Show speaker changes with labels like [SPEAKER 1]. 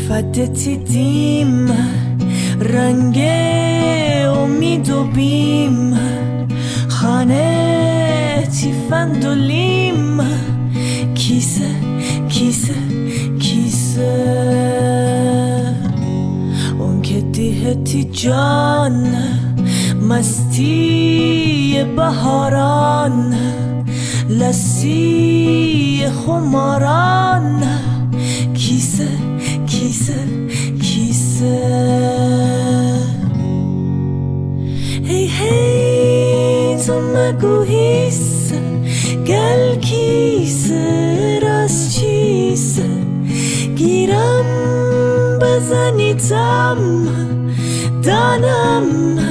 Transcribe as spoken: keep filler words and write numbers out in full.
[SPEAKER 1] فدت دیم رنگ امید و بیم خانه تیفندولیم کیسه کیسه کیسه اون که دیهتی جان مستی بهاران لسی خماران کیسه کیسه کیسه هی هی تو مگو هیسه گل کیسه راست چیسه گیرم بزنیتم دانم